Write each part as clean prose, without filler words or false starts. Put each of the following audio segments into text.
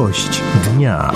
Gość dnia.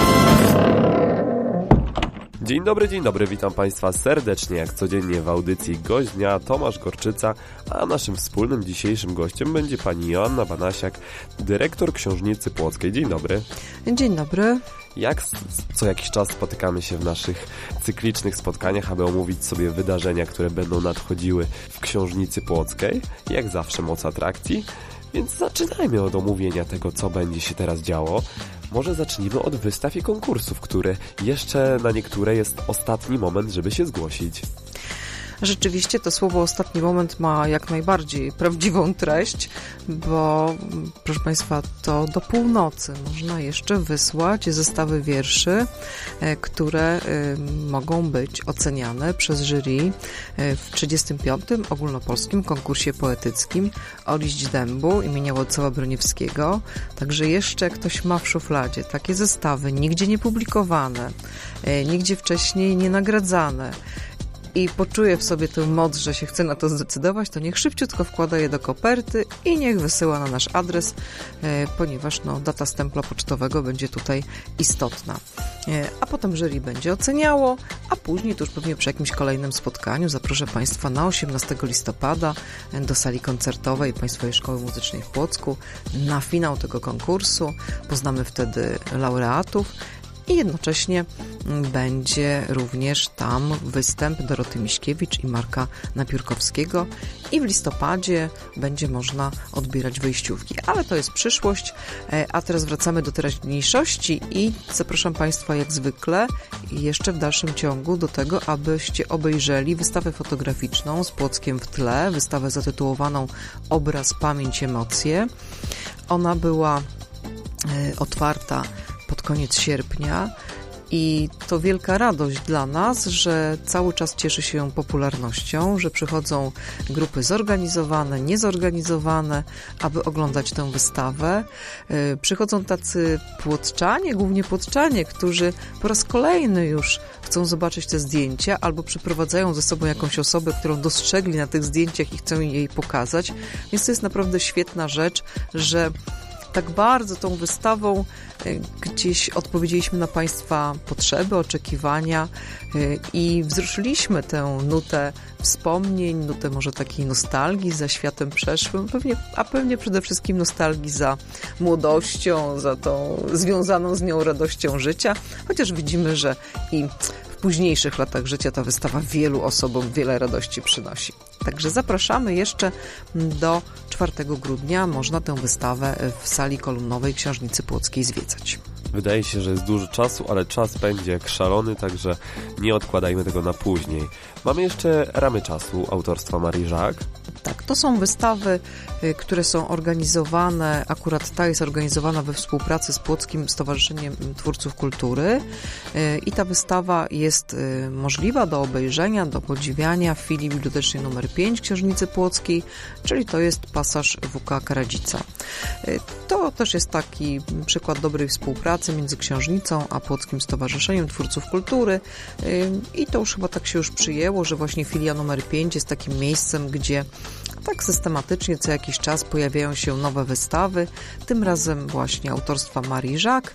Dzień dobry, witam Państwa serdecznie, jak codziennie w audycji Gość Dnia, Tomasz Gorczyca, a naszym wspólnym dzisiejszym gościem będzie pani Joanna Banasiak, dyrektor Książnicy Płockiej. Dzień dobry. Dzień dobry. Jak co jakiś czas spotykamy się w naszych cyklicznych spotkaniach, aby omówić sobie wydarzenia, które będą nadchodziły w Książnicy Płockiej. Jak zawsze moc atrakcji. Więc zaczynajmy od omówienia tego, co będzie się teraz działo. Może zacznijmy od wystaw i konkursów, które jeszcze na niektóre jest ostatni moment, żeby się zgłosić. Rzeczywiście to słowo ostatni moment ma jak najbardziej prawdziwą treść, bo proszę Państwa, to do północy można jeszcze wysłać zestawy wierszy, które mogą być oceniane przez jury w 35. ogólnopolskim konkursie poetyckim o liść dębu imienia Władysława Broniewskiego. Także jeszcze ktoś ma w szufladzie takie zestawy, nigdzie nie publikowane, nigdzie wcześniej nie nagradzane, i poczuje w sobie tę moc, że się chce na to zdecydować, to niech szybciutko wkłada je do koperty i niech wysyła na nasz adres, ponieważ data stempla pocztowego będzie tutaj istotna. A potem jury będzie oceniało, a później to już pewnie przy jakimś kolejnym spotkaniu zaproszę Państwa na 18 listopada do sali koncertowej Państwowej Szkoły Muzycznej w Płocku na finał tego konkursu. Poznamy wtedy laureatów. I jednocześnie będzie również tam występ Doroty Miśkiewicz i Marka Napiórkowskiego i w listopadzie będzie można odbierać wejściówki. Ale to jest przyszłość, a teraz wracamy do teraźniejszości i zapraszam Państwa jak zwykle jeszcze w dalszym ciągu do tego, abyście obejrzeli wystawę fotograficzną z Płockiem w tle, wystawę zatytułowaną Obraz, pamięć, emocje. Ona była otwarta pod koniec sierpnia i to wielka radość dla nas, że cały czas cieszy się popularnością, że przychodzą grupy zorganizowane, niezorganizowane, aby oglądać tę wystawę. Przychodzą tacy płotczanie, głównie płotczanie, którzy po raz kolejny już chcą zobaczyć te zdjęcia albo przyprowadzają ze sobą jakąś osobę, którą dostrzegli na tych zdjęciach i chcą jej pokazać. Więc to jest naprawdę świetna rzecz, że tak bardzo tą wystawą gdzieś odpowiedzieliśmy na Państwa potrzeby, oczekiwania i wzruszyliśmy tę nutę wspomnień, nutę może takiej nostalgii za światem przeszłym, pewnie przede wszystkim nostalgii za młodością, za tą związaną z nią radością życia, chociaż widzimy, że i w późniejszych latach życia ta wystawa wielu osobom wiele radości przynosi. Także zapraszamy jeszcze do 4 grudnia. Można tę wystawę w sali kolumnowej Książnicy Płockiej zwiedzać. Wydaje się, że jest dużo czasu, ale czas pędzi jak szalony, także nie odkładajmy tego na później. Mamy jeszcze Ramy czasu autorstwa Marii Żak. Tak, to są wystawy, które są organizowane, akurat ta jest organizowana we współpracy z Płockim Stowarzyszeniem Twórców Kultury i ta wystawa jest możliwa do obejrzenia, do podziwiania w filii bibliotecznej nr 5 Książnicy Płockiej, czyli to jest pasaż W.K. Karadzica. To też jest taki przykład dobrej współpracy między Książnicą a Płockim Stowarzyszeniem Twórców Kultury i to już chyba tak się już przyjęło, że właśnie filia nr 5 jest takim miejscem, gdzie tak systematycznie co jakiś czas pojawiają się nowe wystawy, tym razem właśnie autorstwa Marii Żak,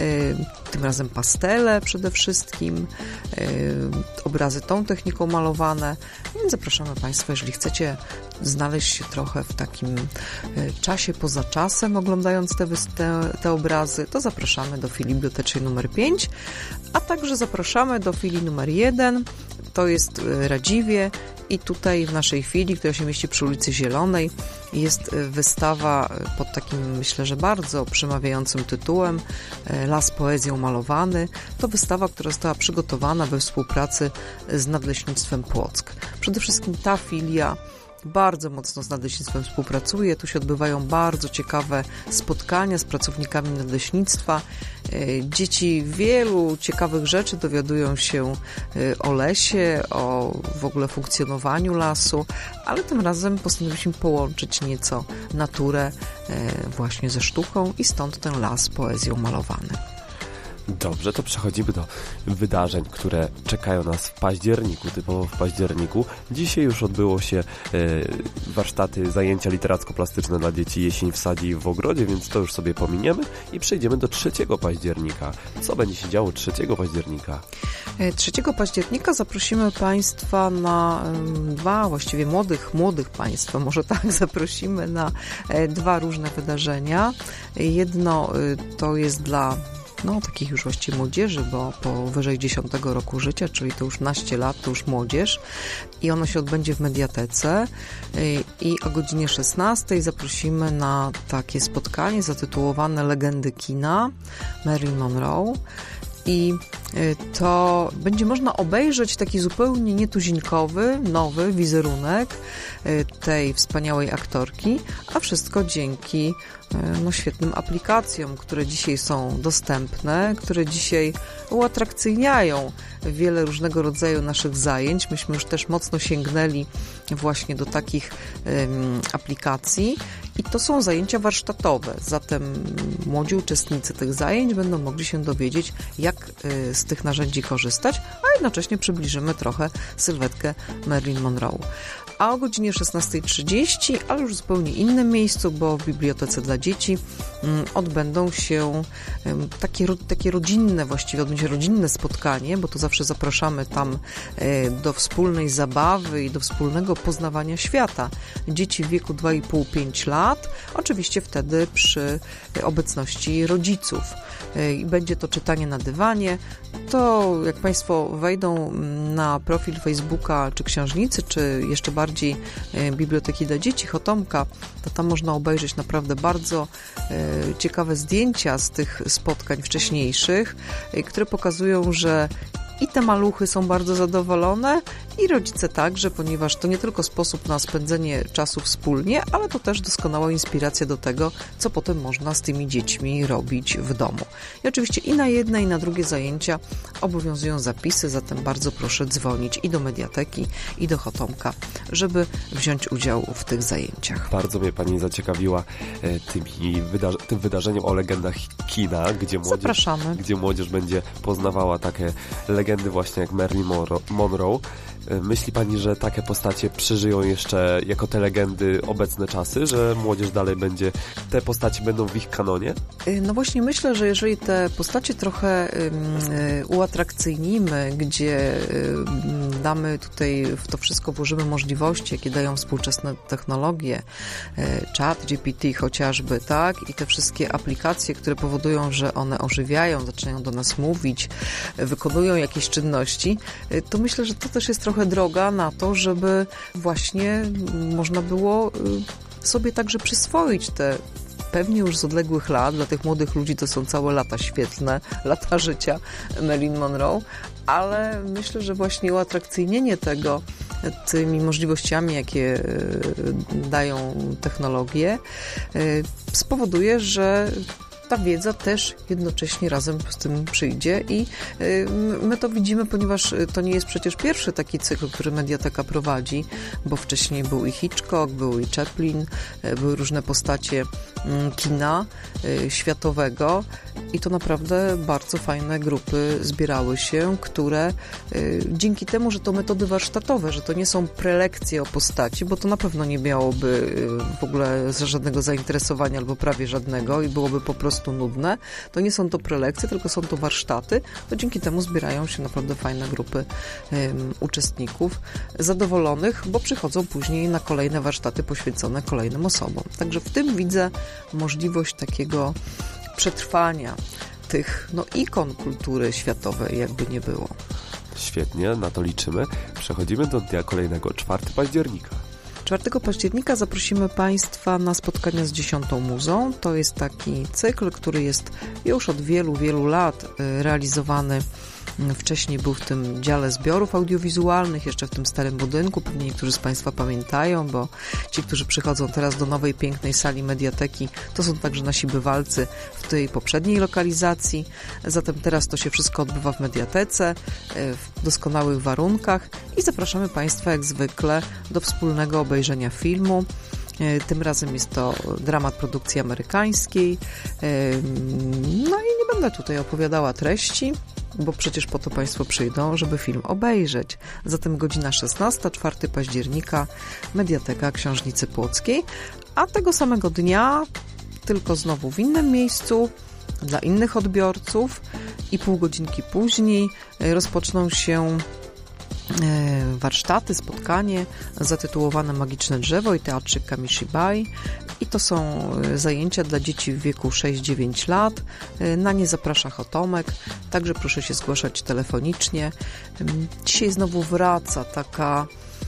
tym razem pastele przede wszystkim, obrazy tą techniką malowane, więc zapraszamy Państwa, jeżeli chcecie znaleźć się trochę w takim czasie poza czasem, oglądając te obrazy, to zapraszamy do filii bibliotecznej nr 5, a także zapraszamy do filii nr 1, to jest Radziwie i tutaj w naszej filii, która się mieści przy ulicy Zielonej, jest wystawa pod takim, myślę, że bardzo przemawiającym tytułem Las poezją malowany. To wystawa, która została przygotowana we współpracy z Nadleśnictwem Płock. Przede wszystkim ta filia bardzo mocno z Nadleśnictwem współpracuje. Tu się odbywają bardzo ciekawe spotkania z pracownikami Nadleśnictwa. Dzieci wielu ciekawych rzeczy dowiadują się o lesie, o w ogóle funkcjonowaniu lasu, ale tym razem postanowiliśmy połączyć nieco naturę właśnie ze sztuką i stąd ten las poezją malowany. Dobrze, to przechodzimy do wydarzeń, które czekają nas w październiku, typowo w październiku. Dzisiaj już odbyło się warsztaty, zajęcia literacko-plastyczne dla dzieci Jesień w sadzie i w ogrodzie, więc to już sobie pominiemy i przejdziemy do 3 października. Co będzie się działo 3 października? 3 października zaprosimy Państwa na właściwie młodych Państwa, może tak, zaprosimy na 2 różne wydarzenia. Jedno to jest dla takich już właściwie młodzieży, bo powyżej 10 roku życia, czyli to już naście lat, to już młodzież i ono się odbędzie w Mediatece i o godzinie 16 zaprosimy na takie spotkanie zatytułowane Legendy kina Marilyn Monroe. I to będzie można obejrzeć taki zupełnie nietuzinkowy, nowy wizerunek tej wspaniałej aktorki, a wszystko dzięki świetnym aplikacjom, które dzisiaj są dostępne, które dzisiaj uatrakcyjniają wiele różnego rodzaju naszych zajęć. Myśmy już też mocno sięgnęli właśnie do takich aplikacji i to są zajęcia warsztatowe, zatem młodzi uczestnicy tych zajęć będą mogli się dowiedzieć, jak z tych narzędzi korzystać, a jednocześnie przybliżymy trochę sylwetkę Marilyn Monroe. A o godzinie 16:30, ale już w zupełnie innym miejscu, bo w Bibliotece dla Dzieci odbędą się takie rodzinne, właściwie odbędzie się rodzinne spotkanie, bo to zawsze zapraszamy tam do wspólnej zabawy i do wspólnego poznawania świata. Dzieci w wieku 2,5-5 lat, oczywiście wtedy przy obecności rodziców. I będzie to czytanie na dywanie. To jak Państwo wejdą na profil Facebooka czy Książnicy, czy jeszcze bardziej Biblioteki dla Dzieci Chotomka, to tam można obejrzeć naprawdę bardzo ciekawe zdjęcia z tych spotkań wcześniejszych, które pokazują, że i te maluchy są bardzo zadowolone i rodzice także, ponieważ to nie tylko sposób na spędzenie czasu wspólnie, ale to też doskonała inspiracja do tego, co potem można z tymi dziećmi robić w domu. I oczywiście i na jedne, i na drugie zajęcia obowiązują zapisy, zatem bardzo proszę dzwonić i do Mediateki, i do Chotomka, żeby wziąć udział w tych zajęciach. Bardzo mnie Pani zaciekawiła tym wydarzeniem o legendach kina, gdzie młodzież będzie poznawała takie legendy właśnie jak Marilyn Monroe. Myśli Pani, że takie postacie przeżyją jeszcze jako te legendy obecne czasy, że młodzież dalej te postacie będą w ich kanonie? No właśnie myślę, że jeżeli te postacie trochę uatrakcyjnimy, gdzie damy tutaj w to wszystko, włożymy możliwości, jakie dają współczesne technologie, ChatGPT chociażby, tak? I te wszystkie aplikacje, które powodują, że one ożywiają, zaczynają do nas mówić, wykonują jakieś czynności, to myślę, że to też jest trochę droga na to, żeby właśnie można było sobie także przyswoić te pewnie już z odległych lat, dla tych młodych ludzi to są całe lata świetlne, lata życia Marilyn Monroe, ale myślę, że właśnie uatrakcyjnienie tego tymi możliwościami, jakie dają technologie, spowoduje, że ta wiedza też jednocześnie razem z tym przyjdzie i my to widzimy, ponieważ to nie jest przecież pierwszy taki cykl, który Mediateka prowadzi, bo wcześniej był i Hitchcock, był i Chaplin, były różne postacie kina światowego i to naprawdę bardzo fajne grupy zbierały się, które dzięki temu, że to metody warsztatowe, że to nie są prelekcje o postaci, bo to na pewno nie miałoby w ogóle żadnego zainteresowania albo prawie żadnego i byłoby po prostu nudne, to nie są to prelekcje, tylko są to warsztaty, to dzięki temu zbierają się naprawdę fajne grupy uczestników zadowolonych, bo przychodzą później na kolejne warsztaty poświęcone kolejnym osobom. Także w tym widzę możliwość takiego przetrwania tych ikon kultury światowej, jakby nie było. Świetnie, na to liczymy. Przechodzimy do dnia kolejnego, 4 października. 4 października zaprosimy Państwa na spotkania z 10. Muzą. To jest taki cykl, który jest już od wielu, wielu lat realizowany. Wcześniej był w tym dziale zbiorów audiowizualnych, jeszcze w tym starym budynku. Pewnie niektórzy z Państwa pamiętają, bo ci, którzy przychodzą teraz do nowej, pięknej sali Mediateki, to są także nasi bywalcy w tej poprzedniej lokalizacji. Zatem teraz to się wszystko odbywa w Mediatece, w doskonałych warunkach i zapraszamy Państwa jak zwykle do wspólnego obejrzenia filmu. Tym razem jest to dramat produkcji amerykańskiej. No i nie będę tutaj opowiadała treści, bo przecież po to Państwo przyjdą, żeby film obejrzeć. Zatem godzina 16, 4 października, Mediateka Książnicy Płockiej, a tego samego dnia, tylko znowu w innym miejscu, dla innych odbiorców i pół godzinki później rozpoczną się warsztaty, spotkanie zatytułowane Magiczne Drzewo i Teatrzyk Kamishibai. I to są zajęcia dla dzieci w wieku 6-9 lat. Na nie zaprasza Chotomek, także proszę się zgłaszać telefonicznie. Dzisiaj znowu wraca taka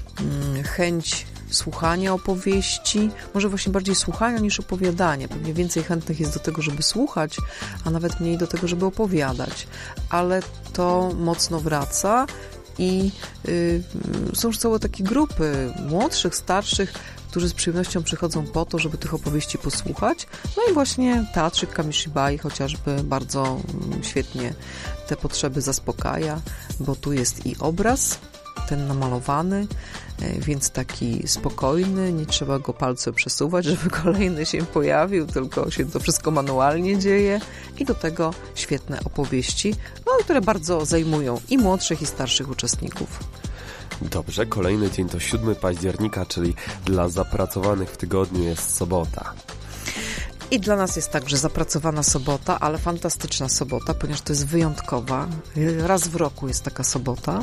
chęć słuchania opowieści, może właśnie bardziej słuchania niż opowiadania. Pewnie więcej chętnych jest do tego, żeby słuchać, a nawet mniej do tego, żeby opowiadać. Ale to mocno wraca i są już całe takie grupy młodszych, starszych, którzy z przyjemnością przychodzą po to, żeby tych opowieści posłuchać. No i właśnie Teatrzyk Kamishibai chociażby bardzo świetnie te potrzeby zaspokaja, bo tu jest i obraz, ten namalowany, więc taki spokojny, nie trzeba go palcem przesuwać, żeby kolejny się pojawił, tylko się to wszystko manualnie dzieje i do tego świetne opowieści, które bardzo zajmują i młodszych, i starszych uczestników. Dobrze, kolejny dzień to 7 października, czyli dla zapracowanych w tygodniu jest sobota. I dla nas jest także zapracowana sobota, ale fantastyczna sobota, ponieważ to jest wyjątkowa. Raz w roku jest taka sobota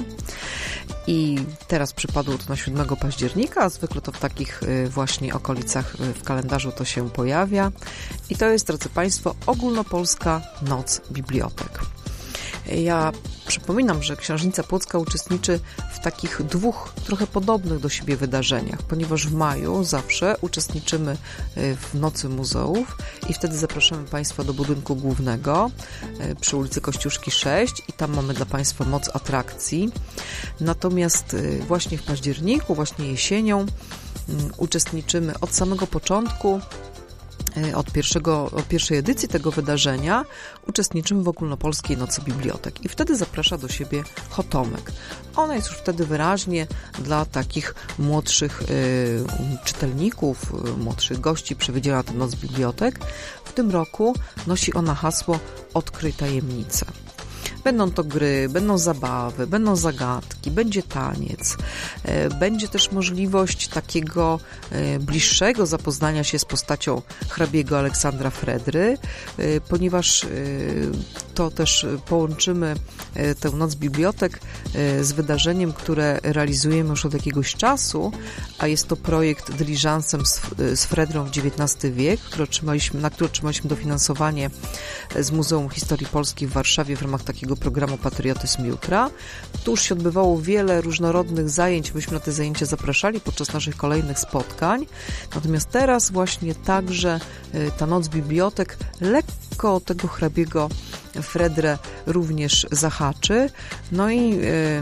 i teraz przypadło to na 7 października, a zwykle to w takich właśnie okolicach w kalendarzu to się pojawia. I to jest, drodzy Państwo, Ogólnopolska Noc Bibliotek. Ja przypominam, że Książnica Płocka uczestniczy w takich dwóch trochę podobnych do siebie wydarzeniach, ponieważ w maju zawsze uczestniczymy w Nocy Muzeów i wtedy zapraszamy Państwa do budynku głównego przy ulicy Kościuszki 6 i tam mamy dla Państwa moc atrakcji. Natomiast właśnie w październiku, właśnie jesienią uczestniczymy od samego początku. Od pierwszej edycji tego wydarzenia uczestniczymy w Ogólnopolskiej Nocy Bibliotek i wtedy zaprasza do siebie Chotomek. Ona jest już wtedy wyraźnie dla takich młodszych czytelników, młodszych gości przewidziana tę Noc Bibliotek. W tym roku nosi ona hasło Odkryj tajemnicę. Będą to gry, będą zabawy, będą zagadki, będzie taniec, będzie też możliwość takiego bliższego zapoznania się z postacią hrabiego Aleksandra Fredry, ponieważ to też połączymy tę Noc Bibliotek z wydarzeniem, które realizujemy już od jakiegoś czasu, a jest to projekt Dyliżansem z Fredrą w XIX wiek, na który otrzymaliśmy dofinansowanie z Muzeum Historii Polski w Warszawie w ramach takiego programu Patriotyzm Jutra. Tu już się odbywało wiele różnorodnych zajęć, myśmy na te zajęcia zapraszali podczas naszych kolejnych spotkań. Natomiast teraz właśnie także ta Noc Bibliotek lekko tego hrabiego Fredrę również zahaczy. No i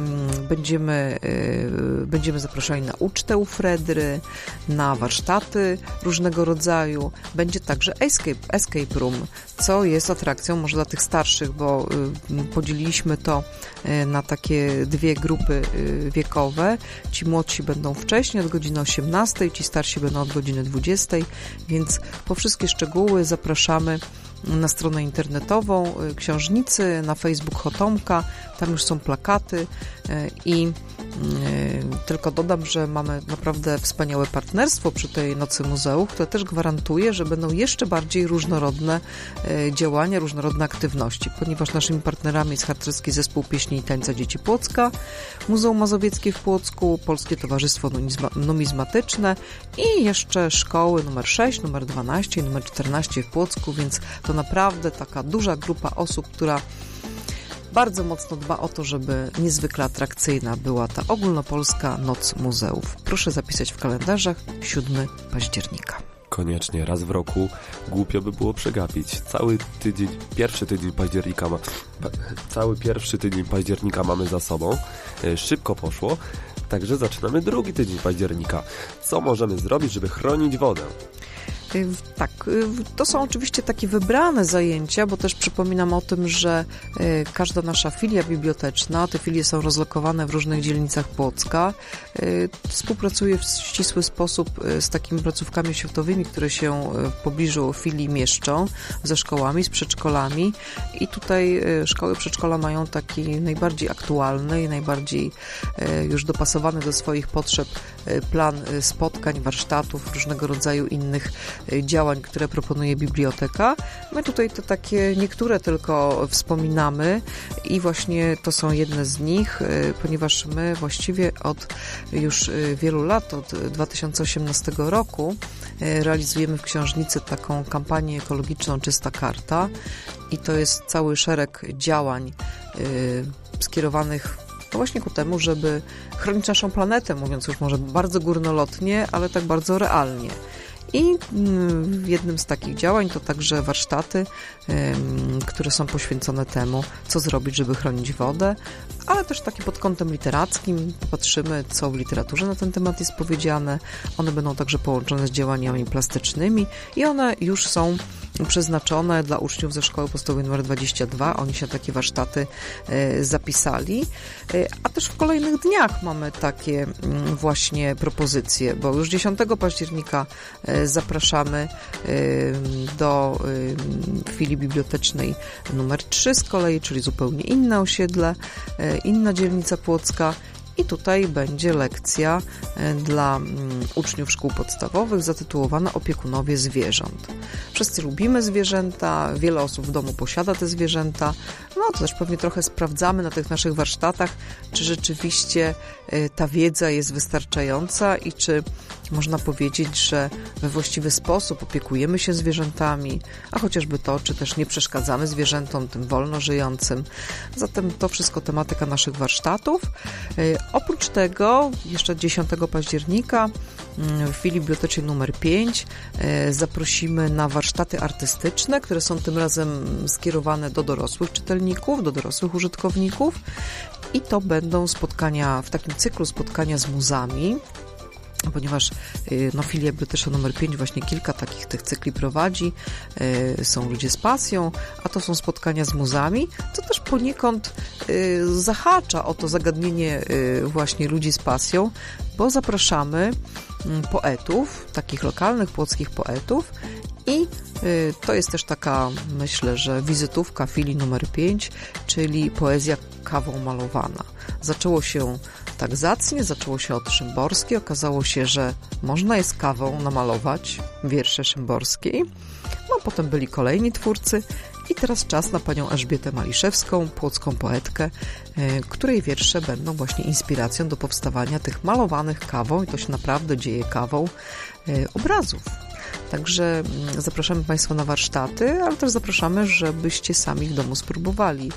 będziemy zapraszani na ucztę u Fredry, na warsztaty różnego rodzaju. Będzie także escape room, co jest atrakcją może dla tych starszych, bo podzieliliśmy to na takie dwie grupy wiekowe. Ci młodsi będą wcześniej, od godziny 18, ci starsi będą od godziny 20, więc po wszystkie szczegóły zapraszamy na stronę internetową Książnicy, na Facebook Chotomka, tam już są plakaty i tylko dodam, że mamy naprawdę wspaniałe partnerstwo przy tej Nocy Muzeów, które też gwarantuje, że będą jeszcze bardziej różnorodne działania, różnorodne aktywności, ponieważ naszymi partnerami jest Harcerski Zespół Pieśni i Tańca Dzieci Płocka, Muzeum Mazowieckie w Płocku, Polskie Towarzystwo Numizmatyczne i jeszcze szkoły numer 6, numer 12 i numer 14 w Płocku, więc to naprawdę taka duża grupa osób, która bardzo mocno dba o to, żeby niezwykle atrakcyjna była ta Ogólnopolska Noc Muzeów. Proszę zapisać w kalendarzach 7 października. Koniecznie, raz w roku głupio by było przegapić. Cały pierwszy tydzień października mamy za sobą. Szybko poszło, także zaczynamy drugi tydzień października. Co możemy zrobić, żeby chronić wodę? Tak, to są oczywiście takie wybrane zajęcia, bo też przypominam o tym, że każda nasza filia biblioteczna, te filie są rozlokowane w różnych dzielnicach Płocka, współpracuje w ścisły sposób z takimi placówkami oświatowymi, które się w pobliżu filii mieszczą, ze szkołami, z przedszkolami i tutaj szkoły, przedszkola mają taki najbardziej aktualny i najbardziej już dopasowany do swoich potrzeb plan spotkań, warsztatów, różnego rodzaju innych działań, które proponuje biblioteka. My tutaj to takie niektóre tylko wspominamy i właśnie to są jedne z nich, ponieważ my właściwie od już wielu lat, od 2018 roku realizujemy w książnicy taką kampanię ekologiczną Czysta Karta i to jest cały szereg działań skierowanych właśnie ku temu, żeby chronić naszą planetę, mówiąc już może bardzo górnolotnie, ale tak bardzo realnie. I jednym z takich działań to także warsztaty, które są poświęcone temu, co zrobić, żeby chronić wodę, ale też takie pod kątem literackim. Popatrzymy, co w literaturze na ten temat jest powiedziane. One będą także połączone z działaniami plastycznymi i one już są przeznaczone dla uczniów ze szkoły podstawowej nr 22. Oni się na takie warsztaty zapisali, a też w kolejnych dniach mamy takie właśnie propozycje, bo już 10 października zapraszamy do filii bibliotecznej numer 3 z kolei, czyli zupełnie inne osiedle, inna dzielnica Płocka. I tutaj będzie lekcja dla uczniów szkół podstawowych zatytułowana Opiekunowie zwierząt. Wszyscy lubimy zwierzęta, wiele osób w domu posiada te zwierzęta, no to też pewnie trochę sprawdzamy na tych naszych warsztatach, czy rzeczywiście ta wiedza jest wystarczająca i czy można powiedzieć, że we właściwy sposób opiekujemy się zwierzętami, a chociażby to, czy też nie przeszkadzamy zwierzętom, tym wolno żyjącym. Zatem to wszystko tematyka naszych warsztatów. Oprócz tego jeszcze 10 października w filii bibliotecznej numer 5 zaprosimy na warsztaty artystyczne, które są tym razem skierowane do dorosłych czytelników, do dorosłych użytkowników i to będą spotkania, w takim cyklu spotkania z muzami, ponieważ filia biblioteczna numer 5 właśnie kilka takich tych cykli prowadzi. Są ludzie z pasją, a to są spotkania z muzami, co też poniekąd zahacza o to zagadnienie właśnie ludzi z pasją, bo zapraszamy poetów, takich lokalnych płockich poetów i to jest też taka, myślę, że wizytówka filii numer 5, czyli poezja kawą malowana. Zaczęło się tak zacnie, zaczęło się od Szymborskiej, okazało się, że można jest kawą namalować wiersze Szymborskiej, no potem byli kolejni twórcy i teraz czas na panią Elżbietę Maliszewską, płocką poetkę, której wiersze będą właśnie inspiracją do powstawania tych malowanych kawą, i to się naprawdę dzieje kawą, obrazów. Także zapraszamy Państwa na warsztaty, ale też zapraszamy, żebyście sami w domu spróbowali,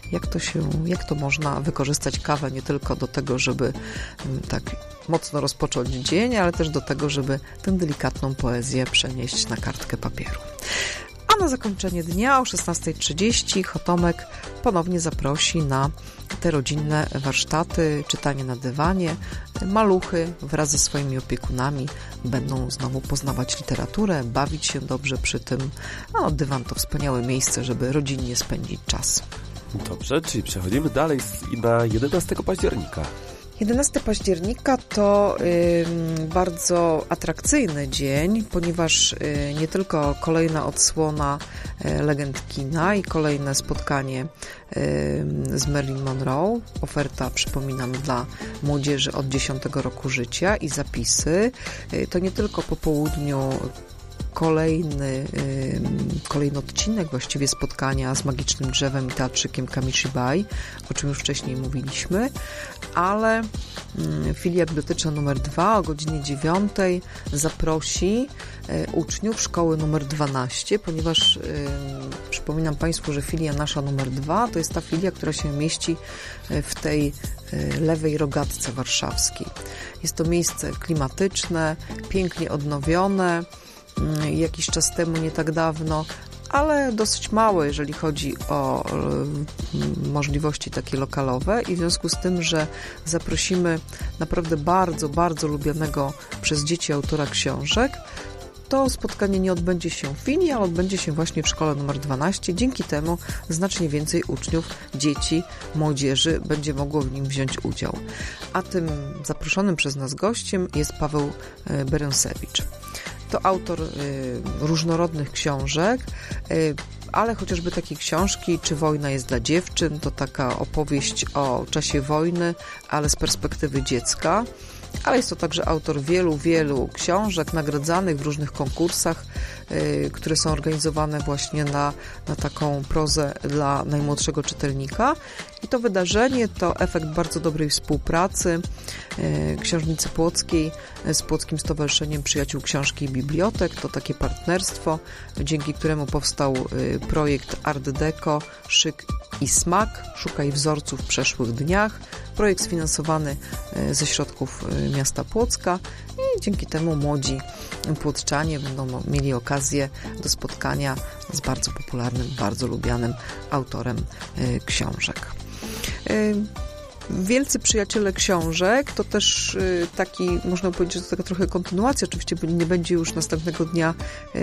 jak to można wykorzystać kawę nie tylko do tego, żeby tak mocno rozpocząć dzień, ale też do tego, żeby tę delikatną poezję przenieść na kartkę papieru. A na zakończenie dnia o 16:30 Chotomek ponownie zaprosi na te rodzinne warsztaty, czytanie na dywanie. Maluchy wraz ze swoimi opiekunami będą znowu poznawać literaturę, bawić się dobrze przy tym. No, dywan to wspaniałe miejsce, żeby rodzinnie spędzić czas. Dobrze, czyli przechodzimy dalej na 11 października. 11 października to bardzo atrakcyjny dzień, ponieważ nie tylko kolejna odsłona Legend kina i kolejne spotkanie z Marilyn Monroe. Oferta, przypominam, dla młodzieży od 10 roku życia i zapisy. To nie tylko po południu kolejny odcinek właściwie spotkania z Magicznym Drzewem i teatrzykiem Kamishibai, o czym już wcześniej mówiliśmy, ale filia biblioteczna numer 2 o godzinie 9 zaprosi uczniów szkoły numer 12, ponieważ przypominam Państwu, że filia nasza numer 2 to jest ta filia, która się mieści w tej lewej rogatce warszawskiej. Jest to miejsce klimatyczne, pięknie odnowione, jakiś czas temu, nie tak dawno, ale dosyć małe, jeżeli chodzi o możliwości takie lokalowe i w związku z tym, że zaprosimy naprawdę bardzo, bardzo lubianego przez dzieci autora książek, to spotkanie nie odbędzie się w filii, ale odbędzie się właśnie w szkole numer 12. Dzięki temu znacznie więcej uczniów, dzieci, młodzieży będzie mogło w nim wziąć udział. A tym zaproszonym przez nas gościem jest Paweł Berensewicz. To autor różnorodnych książek, ale chociażby takie książki, Czy wojna jest dla dziewczyn, to taka opowieść o czasie wojny, ale z perspektywy dziecka. Ale jest to także autor wielu książek nagradzanych w różnych konkursach, które są organizowane właśnie na taką prozę dla najmłodszego czytelnika. I to wydarzenie to efekt bardzo dobrej współpracy Książnicy Płockiej z Płockim Stowarzyszeniem Przyjaciół Książki i Bibliotek. To takie partnerstwo, dzięki któremu powstał projekt Art Deco, Szyk i Smak. Szukaj wzorców w przeszłych dniach. Projekt sfinansowany ze środków miasta Płocka i dzięki temu młodzi płotczanie będą mieli okazję do spotkania z bardzo popularnym, bardzo lubianym autorem książek. Wielcy przyjaciele książek to też taki, można powiedzieć, że to taka trochę kontynuacja, oczywiście nie będzie już następnego dnia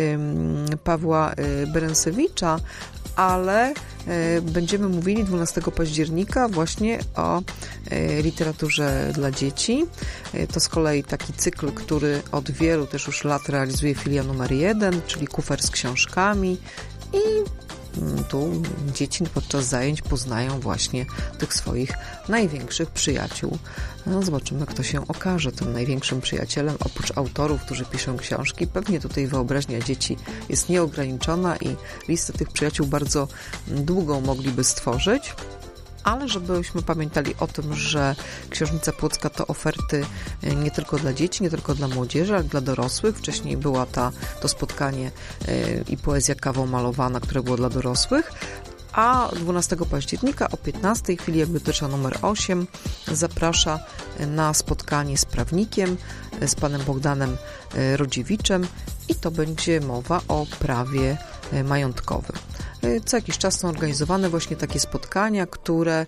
Pawła Berensewicza, ale będziemy mówili 12 października właśnie o literaturze dla dzieci. To z kolei taki cykl, który od wielu też już lat realizuje filia numer 1, czyli kufer z książkami i tu dzieci podczas zajęć poznają właśnie tych swoich największych przyjaciół. No, zobaczymy, kto się okaże tym największym przyjacielem, oprócz autorów, którzy piszą książki. Pewnie tutaj wyobraźnia dzieci jest nieograniczona i listę tych przyjaciół bardzo długą mogliby stworzyć. Ale żebyśmy pamiętali o tym, że Książnica Płocka to oferty nie tylko dla dzieci, nie tylko dla młodzieży, ale dla dorosłych. Wcześniej była to spotkanie i poezja kawą malowana, które było dla dorosłych. A 12 października o 15 filia biblioteczna numer 8 zaprasza na spotkanie z prawnikiem, z panem Bogdanem Rodziewiczem i to będzie mowa o prawie majątkowym. Co jakiś czas są organizowane właśnie takie spotkania, które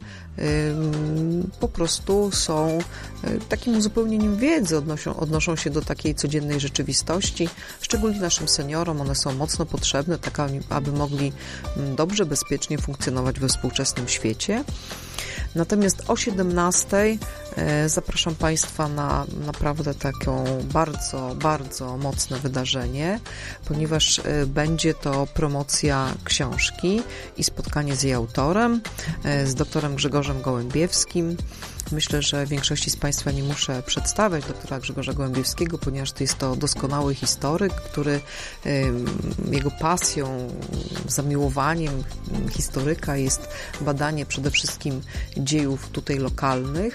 po prostu są takim uzupełnieniem wiedzy, odnoszą się do takiej codziennej rzeczywistości, szczególnie naszym seniorom. One są mocno potrzebne, tak aby mogli dobrze, bezpiecznie funkcjonować we współczesnym świecie. Natomiast o 17:00 zapraszam Państwa na naprawdę taką bardzo mocne wydarzenie, ponieważ będzie to promocja książki i spotkanie z jej autorem, z doktorem Grzegorzem Gołębiewskim. Myślę, że większości z Państwa nie muszę przedstawiać doktora Grzegorza Gołębiewskiego, ponieważ jest to doskonały historyk, który jego pasją, zamiłowaniem historyka jest badanie przede wszystkim dziejów tutaj lokalnych.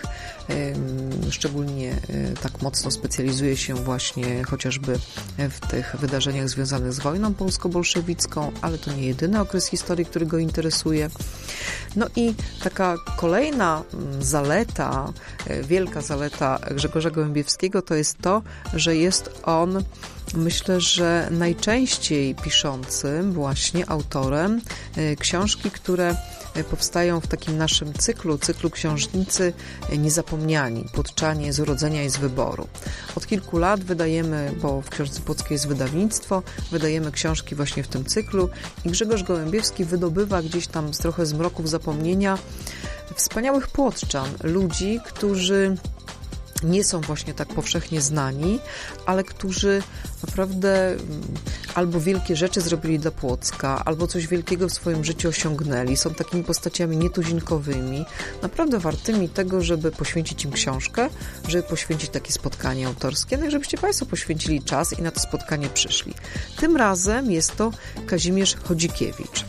Szczególnie tak mocno specjalizuje się właśnie chociażby w tych wydarzeniach związanych z wojną polsko-bolszewicką, ale to nie jedyny okres historii, który go interesuje. No i taka kolejna zaleta, wielka zaleta Grzegorza Gołębiewskiego to jest to, że jest on, myślę, że najczęściej piszącym właśnie autorem książki, które powstają w takim naszym cyklu Książnicy Niezapomniani, Płotczanie z urodzenia i z wyboru. Od kilku lat wydajemy, bo w Książce Płockiej jest wydawnictwo, wydajemy książki właśnie w tym cyklu i Grzegorz Gołębiewski wydobywa gdzieś tam trochę z mroków zapomnienia wspaniałych płotczan, ludzi, którzy nie są właśnie tak powszechnie znani, ale którzy naprawdę albo wielkie rzeczy zrobili dla Płocka, albo coś wielkiego w swoim życiu osiągnęli. Są takimi postaciami nietuzinkowymi, naprawdę wartymi tego, żeby poświęcić im książkę, żeby poświęcić takie spotkanie autorskie, no i żebyście Państwo poświęcili czas i na to spotkanie przyszli. Tym razem jest to Kazimierz Chodzikiewicz.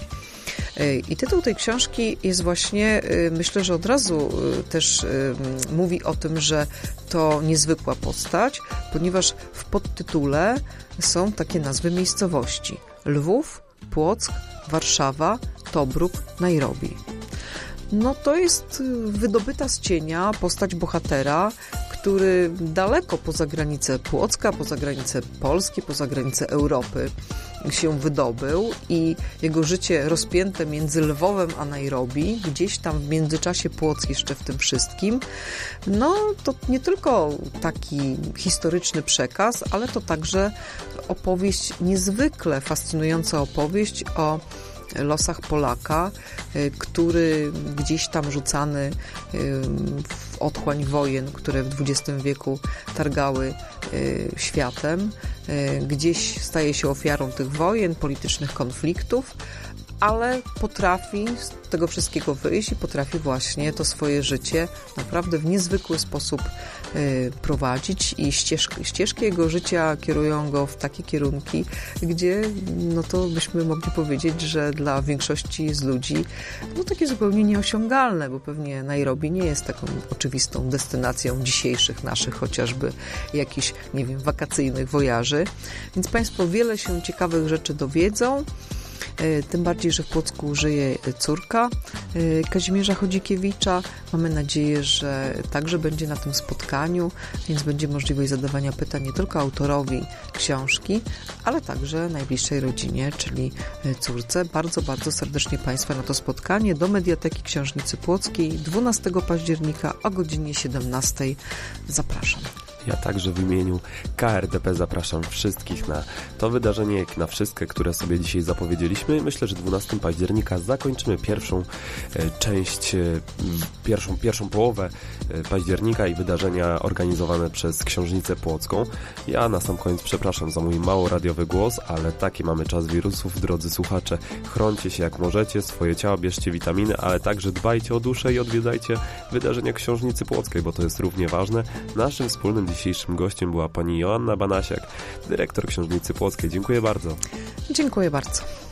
I tytuł tej książki jest właśnie, myślę, że od razu też mówi o tym, że to niezwykła postać, ponieważ w podtytule są takie nazwy miejscowości: Lwów, Płock, Warszawa, Tobruk, Nairobi. No to jest wydobyta z cienia postać bohatera, który daleko poza granicę Płocka, poza granicę Polski, poza granicę Europy się wydobył i jego życie rozpięte między Lwowem a Nairobi, gdzieś tam w międzyczasie Płock jeszcze w tym wszystkim, no to nie tylko taki historyczny przekaz, ale to także opowieść, niezwykle fascynująca opowieść o losach Polaka, który gdzieś tam rzucany w otchłań wojen, które w XX wieku targały światem, gdzieś staje się ofiarą tych wojen, politycznych konfliktów, ale potrafi z tego wszystkiego wyjść i potrafi właśnie to swoje życie naprawdę w niezwykły sposób prowadzić i ścieżki jego życia kierują go w takie kierunki, gdzie no to byśmy mogli powiedzieć, że dla większości z ludzi no takie zupełnie nieosiągalne, bo pewnie Nairobi nie jest taką oczywistą destynacją dzisiejszych naszych chociażby jakichś, nie wiem, wakacyjnych wojaży. Więc Państwo wiele się ciekawych rzeczy dowiedzą. Tym bardziej, że w Płocku żyje córka Kazimierza Chodzikiewicza. Mamy nadzieję, że także będzie na tym spotkaniu, więc będzie możliwość zadawania pytań nie tylko autorowi książki, ale także najbliższej rodzinie, czyli córce. Bardzo, bardzo serdecznie Państwa na to spotkanie do Mediateki Książnicy Płockiej 12 października o godzinie 17. Zapraszam. Ja także w imieniu KRDP zapraszam wszystkich na to wydarzenie, jak na wszystkie, które sobie dzisiaj zapowiedzieliśmy. Myślę, że 12 października zakończymy pierwszą część, pierwszą połowę października i wydarzenia organizowane przez Książnicę Płocką. Ja na sam koniec przepraszam za mój mało radiowy głos, ale taki mamy czas wirusów, drodzy słuchacze. Chrońcie się jak możecie, swoje ciało, bierzcie witaminy, ale także dbajcie o duszę i odwiedzajcie wydarzenia Książnicy Płockiej, bo to jest równie ważne. Naszym wspólnym dzisiejszym gościem była pani Joanna Banasiak, dyrektor Książnicy Płockiej. Dziękuję bardzo. Dziękuję bardzo.